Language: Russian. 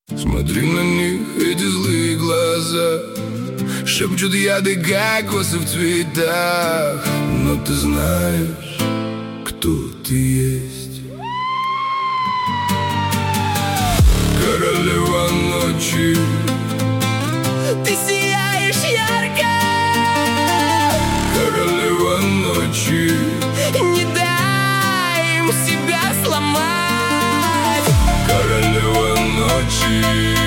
Смотри на них, эти злые глаза, шепчут яды кокосы в цветах. Но ты знаешь, кто ты есть. Королева ночи, ты сияешь ярко. королева ночи, Не дай им себя сломать. королева ночи.